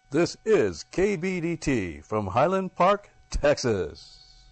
This is KBDT from Highland Park, Texas.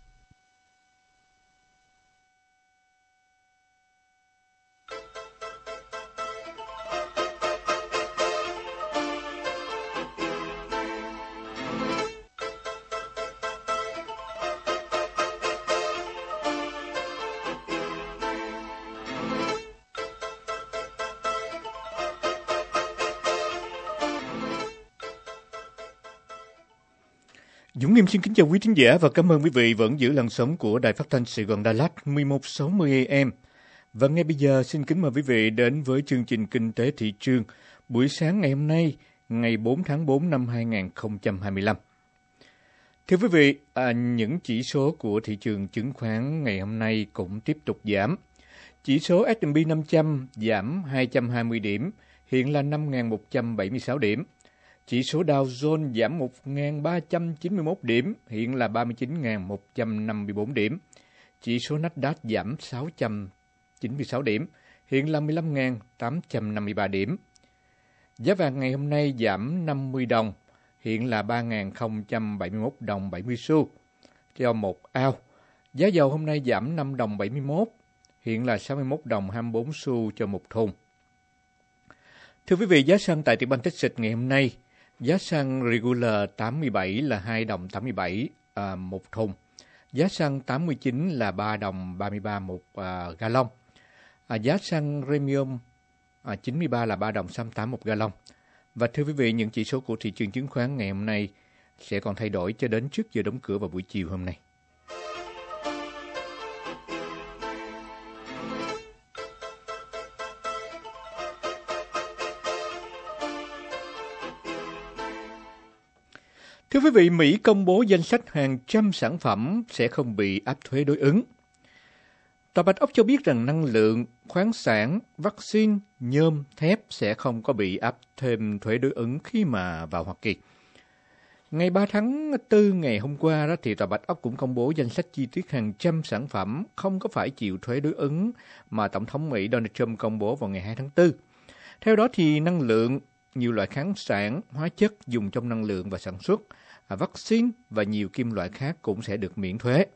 Dũng Nghiêm xin kính chào quý thính giả và cảm ơn quý vị vẫn giữ làn sóng của Đài Phát thanh Sài Gòn Đà Lạt 1160 AM. Và ngay bây giờ xin kính mời quý vị đến với chương trình Kinh tế thị trường buổi sáng ngày hôm nay, ngày 4 tháng 4 năm 2025. Thưa quý vị, những chỉ số của thị trường chứng khoán ngày hôm nay cũng tiếp tục giảm. Chỉ số S&P 500 giảm 220 điểm, hiện là 5.176 điểm. Chỉ số Dow Jones giảm 1.391 điểm, hiện là 39.154 điểm. Chỉ số Nasdaq giảm 696 điểm, hiện là 15.853 điểm. Giá vàng ngày hôm nay giảm 50 đồng, hiện là 3.071 đồng 70 xu cho một ao. Giá dầu hôm nay giảm 5 đồng 71, hiện là 61 đồng 24 xu cho một thùng. Thưa quý vị, giá xăng tại Tiểu bang Texas ngày hôm nay, giá xăng regular 87 là 2 đồng 87 một thùng. Giá xăng 89 là 3 đồng 33 một gallon. Giá xăng premium 93 là 3 đồng 68 một gallon. Và thưa quý vị, những chỉ số của thị trường chứng khoán ngày hôm nay sẽ còn thay đổi cho đến trước giờ đóng cửa vào buổi chiều hôm nay. Thưa quý vị, Mỹ công bố danh sách hàng trăm sản phẩm sẽ không bị áp thuế đối ứng. Tòa Bạch Ốc cho biết rằng năng lượng, khoáng sản, vaccine, nhôm, thép sẽ không có bị áp thêm thuế đối ứng khi mà vào Hoa Kỳ. Ngày 3 tháng 4 ngày hôm qua, thì Tòa Bạch Ốc cũng công bố danh sách chi tiết hàng trăm sản phẩm không có phải chịu thuế đối ứng mà Tổng thống Mỹ Donald Trump công bố vào ngày 2 tháng 4. Theo đó thì năng lượng, nhiều loại khoáng sản, hóa chất dùng trong năng lượng và sản xuất, vaccine và nhiều kim loại khác cũng sẽ được miễn thuế.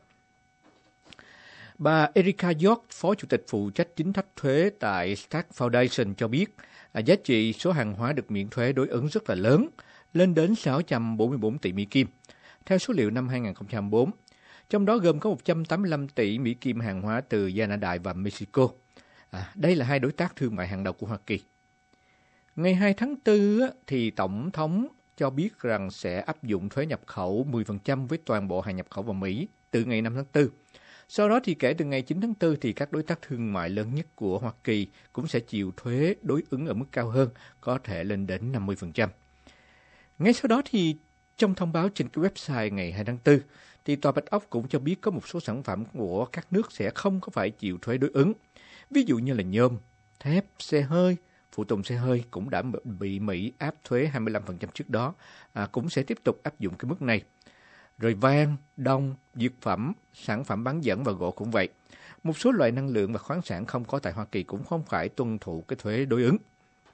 Bà Erica York, Phó Chủ tịch phụ trách chính sách thuế tại Stark Foundation cho biết giá trị số hàng hóa được miễn thuế đối ứng rất là lớn, lên đến 644 tỷ Mỹ Kim, theo số liệu năm 2024. Trong đó gồm có 185 tỷ Mỹ Kim hàng hóa từ Canada và Mexico. Đây là hai đối tác thương mại hàng đầu của Hoa Kỳ. Ngày 2 tháng 4 thì Tổng thống cho biết rằng sẽ áp dụng thuế nhập khẩu 10% với toàn bộ hàng nhập khẩu vào Mỹ từ ngày 5 tháng 4. Sau đó thì kể từ ngày 9 tháng 4 thì các đối tác thương mại lớn nhất của Hoa Kỳ cũng sẽ chịu thuế đối ứng ở mức cao hơn, có thể lên đến 50%. Ngay sau đó thì trong thông báo trên cái website ngày 2 tháng 4 thì Tòa Bạch Ốc cũng cho biết có một số sản phẩm của các nước sẽ không có phải chịu thuế đối ứng. Ví dụ như là nhôm, thép, xe hơi, phụ tùng xe hơi cũng đã bị Mỹ áp thuế 25% trước đó, cũng sẽ tiếp tục áp dụng cái mức này. Rồi vàng, đồng, dược phẩm, sản phẩm bán dẫn và gỗ cũng vậy. Một số loại năng lượng và khoáng sản không có tại Hoa Kỳ cũng không phải tuân thủ cái thuế đối ứng.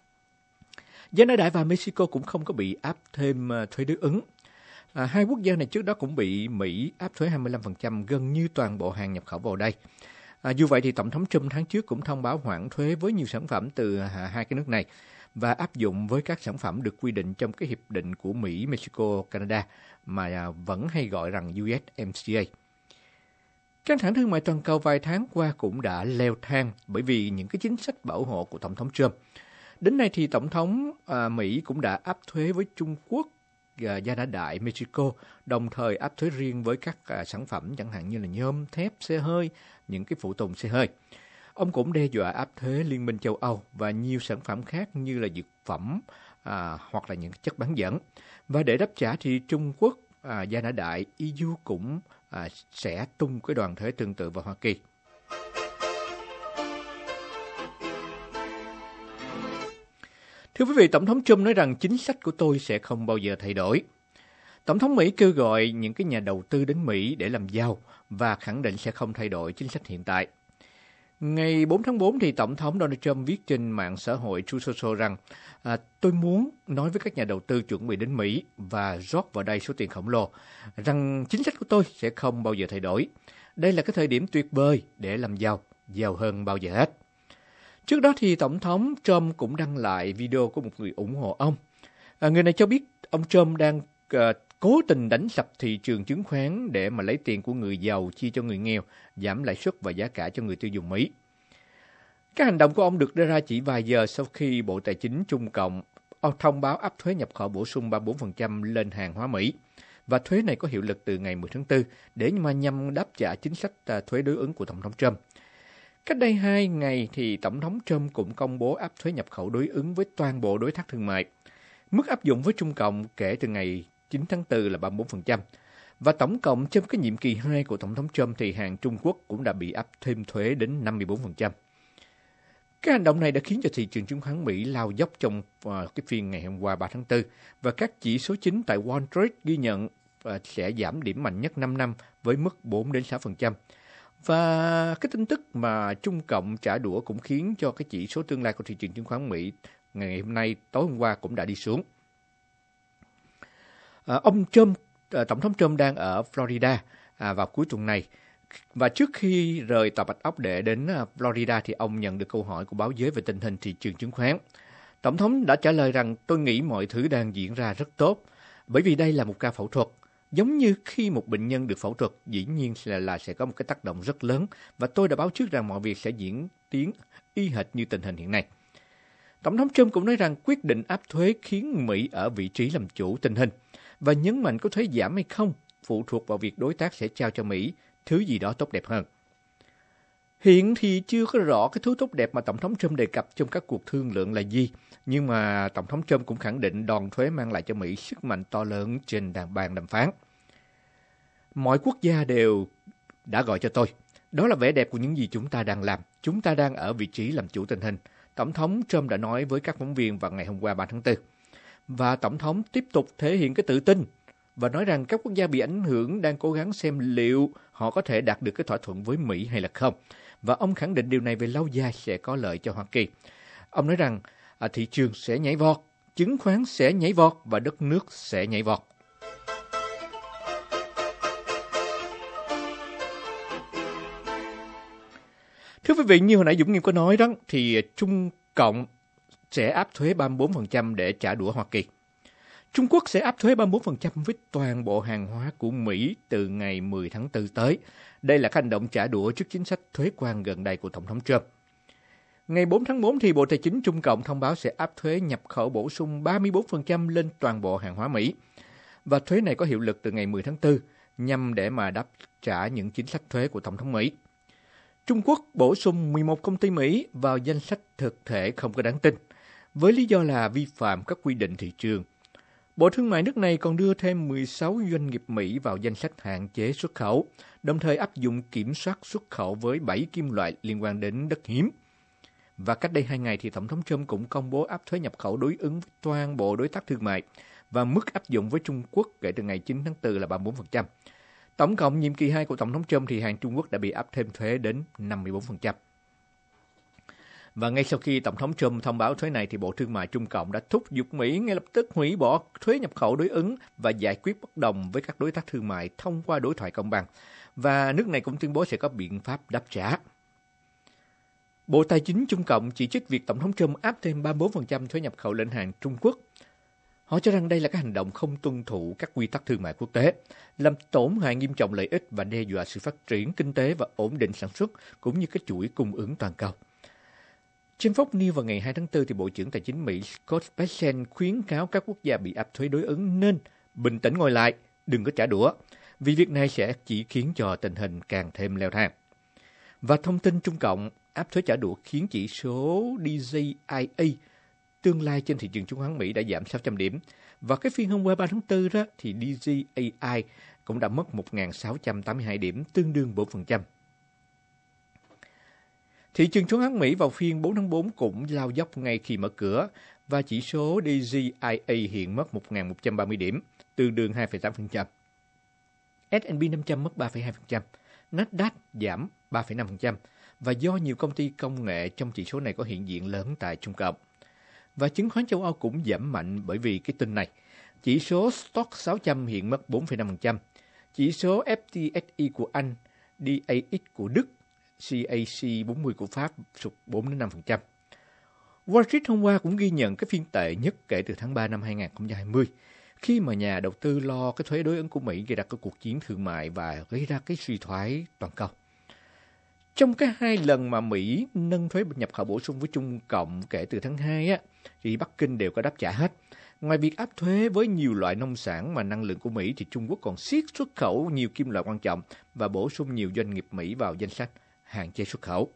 Canada và Mexico cũng không có bị áp thêm thuế đối ứng. Hai quốc gia này trước đó cũng bị Mỹ áp thuế 25% gần như toàn bộ hàng nhập khẩu vào đây. Dù vậy thì Tổng thống Trump tháng trước cũng thông báo hoãn thuế với nhiều sản phẩm từ hai cái nước này và áp dụng với các sản phẩm được quy định trong cái hiệp định của Mỹ, Mexico, Canada mà vẫn hay gọi rằng USMCA. Căng thẳng thương mại toàn cầu vài tháng qua cũng đã leo thang bởi vì những cái chính sách bảo hộ của Tổng thống Trump. Đến nay thì Tổng thống Mỹ cũng đã áp thuế với Trung Quốc, Canada, Mexico, đồng thời áp thuế riêng với các sản phẩm chẳng hạn như là nhôm, thép, xe hơi, những cái phụ tùng xe hơi. Ông cũng đe dọa áp thuế Liên minh châu Âu và nhiều sản phẩm khác như là dược phẩm hoặc là những chất bán dẫn. Và để đáp trả thì Trung Quốc, Canada, EU cũng sẽ tung cái đòn thuế tương tự vào Hoa Kỳ. Thưa quý vị, Tổng thống Trump nói rằng chính sách của tôi sẽ không bao giờ thay đổi. Tổng thống Mỹ kêu gọi những cái nhà đầu tư đến Mỹ để làm giàu và khẳng định sẽ không thay đổi chính sách hiện tại. Ngày 4 tháng 4 thì Tổng thống Donald Trump viết trên mạng xã hội Truth Social rằng tôi muốn nói với các nhà đầu tư chuẩn bị đến Mỹ và rót vào đây số tiền khổng lồ, rằng chính sách của tôi sẽ không bao giờ thay đổi. Đây là cái thời điểm tuyệt vời để làm giàu hơn bao giờ hết. Trước đó thì Tổng thống Trump cũng đăng lại video của một người ủng hộ ông. Người này cho biết ông Trump đang cố tình đánh sập thị trường chứng khoán để mà lấy tiền của người giàu chia cho người nghèo, giảm lãi suất và giá cả cho người tiêu dùng Mỹ. Các hành động của ông được đưa ra chỉ vài giờ sau khi Bộ Tài chính Trung Cộng thông báo áp thuế nhập khẩu bổ sung 34% lên hàng hóa Mỹ. Và thuế này có hiệu lực từ ngày 10 tháng 4 để mà nhằm đáp trả chính sách thuế đối ứng của Tổng thống Trump. Cách đây 2 ngày thì Tổng thống Trump cũng công bố áp thuế nhập khẩu đối ứng với toàn bộ đối tác thương mại. Mức áp dụng với Trung Cộng kể từ ngày 9 tháng 4 là 34%. Và tổng cộng trong cái nhiệm kỳ 2 của Tổng thống Trump thì hàng Trung Quốc cũng đã bị áp thêm thuế đến 54%. Cái hành động này đã khiến cho thị trường chứng khoán Mỹ lao dốc trong cái phiên ngày hôm qua 3 tháng 4 và các chỉ số chính tại Wall Street ghi nhận sẽ giảm điểm mạnh nhất 5 năm với mức 4-6%. Và cái tin tức mà Trung Cộng trả đũa cũng khiến cho cái chỉ số tương lai của thị trường chứng khoán Mỹ ngày hôm nay, tối hôm qua cũng đã đi xuống. Tổng thống Trump đang ở Florida vào cuối tuần này. Và trước khi rời Tòa Bạch Ốc để đến Florida thì ông nhận được câu hỏi của báo giới về tình hình thị trường chứng khoán. Tổng thống đã trả lời rằng tôi nghĩ mọi thứ đang diễn ra rất tốt, bởi vì đây là một ca phẫu thuật. Giống như khi một bệnh nhân được phẫu thuật, dĩ nhiên là sẽ có một cái tác động rất lớn và tôi đã báo trước rằng mọi việc sẽ diễn tiến y hệt như tình hình hiện nay. Tổng thống Trump cũng nói rằng quyết định áp thuế khiến Mỹ ở vị trí làm chủ tình hình và nhấn mạnh có thuế giảm hay không phụ thuộc vào việc đối tác sẽ trao cho Mỹ thứ gì đó tốt đẹp hơn. Hiện thì chưa có rõ cái thứ tốt đẹp mà Tổng thống Trump đề cập trong các cuộc thương lượng là gì, nhưng mà Tổng thống Trump cũng khẳng định đòn thuế mang lại cho Mỹ sức mạnh to lớn trên bàn đàm phán. Mọi quốc gia đều đã gọi cho tôi. Đó là vẻ đẹp của những gì chúng ta đang làm. Chúng ta đang ở vị trí làm chủ tình hình. Tổng thống Trump đã nói với các phóng viên vào ngày hôm qua 3 tháng 4. Và Tổng thống tiếp tục thể hiện cái tự tin và nói rằng các quốc gia bị ảnh hưởng đang cố gắng xem liệu họ có thể đạt được cái thỏa thuận với Mỹ hay là không. Và ông khẳng định điều này về lâu dài sẽ có lợi cho Hoa Kỳ. Ông nói rằng thị trường sẽ nhảy vọt, chứng khoán sẽ nhảy vọt và đất nước sẽ nhảy vọt. Thưa quý vị, như hồi nãy Dũng Nghiêm có nói đó, thì Trung Cộng sẽ áp thuế 34% để trả đũa Hoa Kỳ. Trung Quốc sẽ áp thuế 34% với toàn bộ hàng hóa của Mỹ từ ngày 10 tháng 4 tới. Đây là hành động trả đũa trước chính sách thuế quan gần đây của Tổng thống Trump. Ngày 4 tháng 4 thì Bộ Tài chính Trung Cộng thông báo sẽ áp thuế nhập khẩu bổ sung 34% lên toàn bộ hàng hóa Mỹ. Và thuế này có hiệu lực từ ngày 10 tháng 4 nhằm để mà đáp trả những chính sách thuế của Tổng thống Mỹ. Trung Quốc bổ sung 11 công ty Mỹ vào danh sách thực thể không có đáng tin, với lý do là vi phạm các quy định thị trường. Bộ Thương mại nước này còn đưa thêm 16 doanh nghiệp Mỹ vào danh sách hạn chế xuất khẩu, đồng thời áp dụng kiểm soát xuất khẩu với 7 kim loại liên quan đến đất hiếm. Và cách đây 2 ngày thì Tổng thống Trump cũng công bố áp thuế nhập khẩu đối ứng với toàn bộ đối tác thương mại và mức áp dụng với Trung Quốc kể từ ngày 9 tháng 4 là 34%. Tổng cộng nhiệm kỳ 2 của Tổng thống Trump thì hàng Trung Quốc đã bị áp thêm thuế đến 54%. Và ngay sau khi Tổng thống Trump thông báo thuế này thì Bộ Thương mại Trung Cộng đã thúc giục Mỹ ngay lập tức hủy bỏ thuế nhập khẩu đối ứng và giải quyết bất đồng với các đối tác thương mại thông qua đối thoại công bằng. Và nước này cũng tuyên bố sẽ có biện pháp đáp trả. Bộ Tài chính Trung Cộng chỉ trích việc Tổng thống Trump áp thêm 34% thuế nhập khẩu lên hàng Trung Quốc. Họ cho rằng đây là cái hành động không tuân thủ các quy tắc thương mại quốc tế, làm tổn hại nghiêm trọng lợi ích và đe dọa sự phát triển kinh tế và ổn định sản xuất, cũng như cái chuỗi cung ứng toàn cầu. Trên Fox News vào ngày 2 tháng 4, thì Bộ trưởng Tài chính Mỹ Scott Bessent khuyến cáo các quốc gia bị áp thuế đối ứng nên bình tĩnh ngồi lại, đừng có trả đũa, vì việc này sẽ chỉ khiến cho tình hình càng thêm leo thang. Và thông tin Trung Cộng áp thuế trả đũa khiến chỉ số DJIA tương lai trên thị trường chứng khoán Mỹ đã giảm 600 điểm. Và cái phiên hôm qua 3 tháng 4 đó, thì DJIA cũng đã mất 1.682 điểm, tương đương 4%. Thị trường chứng khoán Mỹ vào phiên 4 tháng 4 cũng lao dốc ngay khi mở cửa, và chỉ số DJIA hiện mất 1.130 điểm, tương đương 2,8%. S&P 500 mất 3,2%, Nasdaq giảm 3,5%, và do nhiều công ty công nghệ trong chỉ số này có hiện diện lớn tại Trung Cộng. Và chứng khoán châu Âu cũng giảm mạnh bởi vì cái tin này. Chỉ số Stoxx 600 hiện mất 4,5%, chỉ số FTSE của Anh, DAX của Đức, CAC 40 của Pháp sụt 4-5%. Wall Street hôm qua cũng ghi nhận cái phiên tệ nhất kể từ tháng 3 năm 2020, khi mà nhà đầu tư lo cái thuế đối ứng của Mỹ gây ra cái cuộc chiến thương mại và gây ra cái suy thoái toàn cầu. Trong cái 2 lần mà Mỹ nâng thuế nhập khẩu bổ sung với Trung Cộng kể từ tháng 2 á, thì Bắc Kinh đều có đáp trả hết. Ngoài việc áp thuế với nhiều loại nông sản và năng lượng của Mỹ, thì Trung Quốc còn siết xuất khẩu nhiều kim loại quan trọng và bổ sung nhiều doanh nghiệp Mỹ vào danh sách hạn chế xuất khẩu.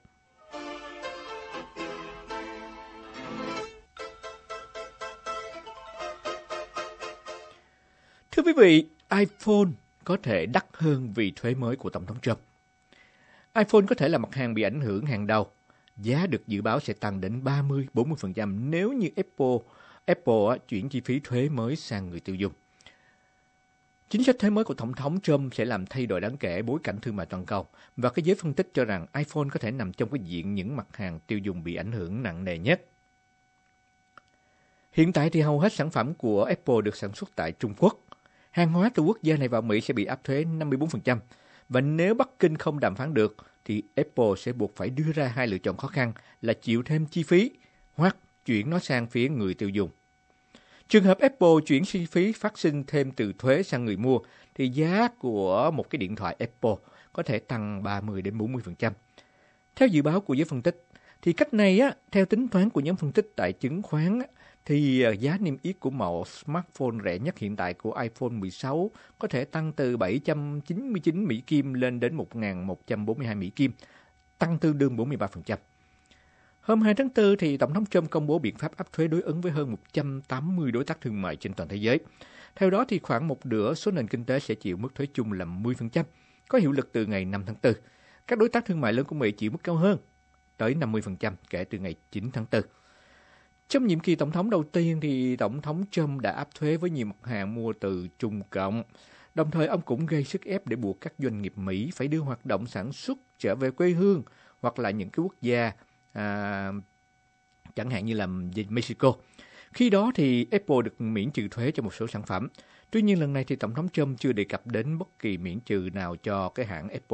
Thưa quý vị, iPhone có thể đắt hơn vì thuế mới của Tổng thống Trump. iPhone có thể là mặt hàng bị ảnh hưởng hàng đầu. Giá được dự báo sẽ tăng đến 30-40% nếu như Apple chuyển chi phí thuế mới sang người tiêu dùng. Chính sách thuế mới của Tổng thống Trump sẽ làm thay đổi đáng kể bối cảnh thương mại toàn cầu, và cái giới phân tích cho rằng iPhone có thể nằm trong cái diện những mặt hàng tiêu dùng bị ảnh hưởng nặng nề nhất. Hiện tại thì hầu hết sản phẩm của Apple được sản xuất tại Trung Quốc. Hàng hóa từ quốc gia này vào Mỹ sẽ bị áp thuế 54%, và nếu Bắc Kinh không đàm phán được thì Apple sẽ buộc phải đưa ra 2 lựa chọn khó khăn là chịu thêm chi phí hoặc chuyển nó sang phía người tiêu dùng. Trường hợp Apple chuyển chi phí phát sinh thêm từ thuế sang người mua thì giá của một cái điện thoại Apple có thể tăng 30-40%. Theo dự báo của giới phân tích, thì cách này theo tính toán của nhóm phân tích tại chứng khoán thì giá niêm yết của mẫu smartphone rẻ nhất hiện tại của iPhone 16 có thể tăng từ 799 Mỹ Kim lên đến 1.142 Mỹ Kim, tăng tương đương 43%. Hôm 2 tháng 4 thì Tổng thống Trump công bố biện pháp áp thuế đối ứng với hơn 180 đối tác thương mại trên toàn thế giới. Theo đó thì khoảng một nửa số nền kinh tế sẽ chịu mức thuế chung là 10%, có hiệu lực từ ngày 5 tháng 4. Các đối tác thương mại lớn của Mỹ chịu mức cao hơn, tới 50% kể từ ngày 9 tháng 4. Trong nhiệm kỳ tổng thống đầu tiên thì Tổng thống Trump đã áp thuế với nhiều mặt hàng mua từ Trung Cộng. Đồng thời ông cũng gây sức ép để buộc các doanh nghiệp Mỹ phải đưa hoạt động sản xuất trở về quê hương hoặc là những cái quốc gia chẳng hạn như là Mexico. Khi đó thì Apple được miễn trừ thuế cho một số sản phẩm. Tuy nhiên lần này thì Tổng thống Trump chưa đề cập đến bất kỳ miễn trừ nào cho cái hãng Apple.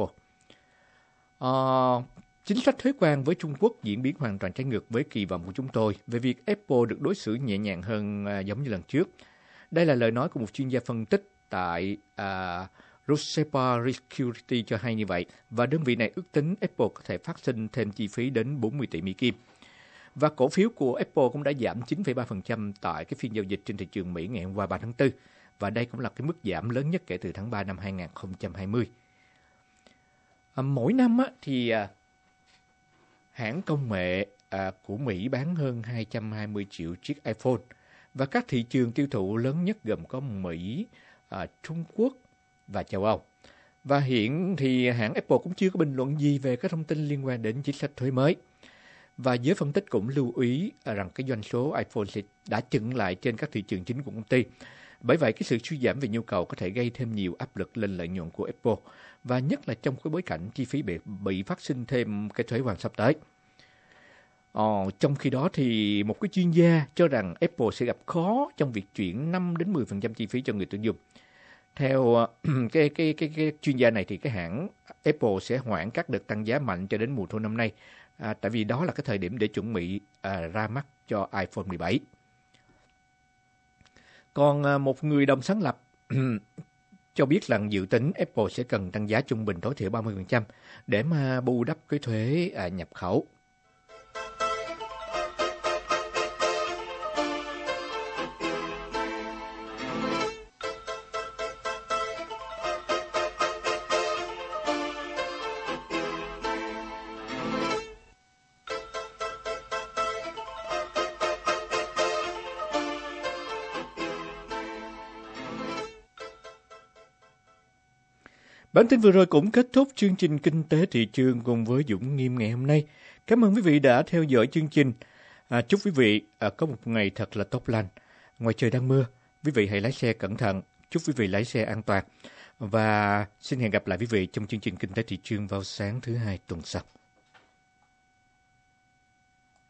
Chính sách thuế quan với Trung Quốc diễn biến hoàn toàn trái ngược với kỳ vọng của chúng tôi về việc Apple được đối xử nhẹ nhàng hơn giống như lần trước. Đây là lời nói của một chuyên gia phân tích tại Rosepa Security cho hay như vậy, và đơn vị này ước tính Apple có thể phát sinh thêm chi phí đến 40 tỷ Mỹ Kim. Và cổ phiếu của Apple cũng đã giảm 9,3% tại cái phiên giao dịch trên thị trường Mỹ ngày hôm qua 3 tháng 4, và đây cũng là cái mức giảm lớn nhất kể từ tháng 3 năm 2020. Mỗi năm thì hãng công nghệ của Mỹ bán hơn 220 triệu chiếc iPhone, và các thị trường tiêu thụ lớn nhất gồm có Mỹ, Trung Quốc và châu Âu. Và hiện thì hãng Apple cũng chưa có bình luận gì về các thông tin liên quan đến chính sách thuế mới. Và giới phân tích cũng lưu ý rằng cái doanh số iPhone sẽ đã chững lại trên các thị trường chính của công ty. Bởi vậy cái sự suy giảm về nhu cầu có thể gây thêm nhiều áp lực lên lợi nhuận của Apple, và nhất là trong cái bối cảnh chi phí bị phát sinh thêm cái thuế quan sắp tới. Trong khi đó thì một cái chuyên gia cho rằng Apple sẽ gặp khó trong việc chuyển 5-10% chi phí cho người tiêu dùng. Theo cái chuyên gia này thì cái hãng Apple sẽ hoãn các đợt tăng giá mạnh cho đến mùa thu năm nay, tại vì đó là cái thời điểm để chuẩn bị ra mắt cho iPhone 17. Còn một người đồng sáng lập cho biết rằng dự tính Apple sẽ cần tăng giá trung bình tối thiểu 30% để mà bù đắp cái thuế nhập khẩu. Bản tin vừa rồi cũng kết thúc chương trình Kinh tế thị trường cùng với Dũng Nghiêm ngày hôm nay. Cảm ơn quý vị đã theo dõi chương trình. Chúc quý vị có một ngày thật là tốt lành. Ngoài trời đang mưa, quý vị hãy lái xe cẩn thận. Chúc quý vị lái xe an toàn. Và xin hẹn gặp lại quý vị trong chương trình Kinh tế thị trường vào sáng thứ Hai tuần sau.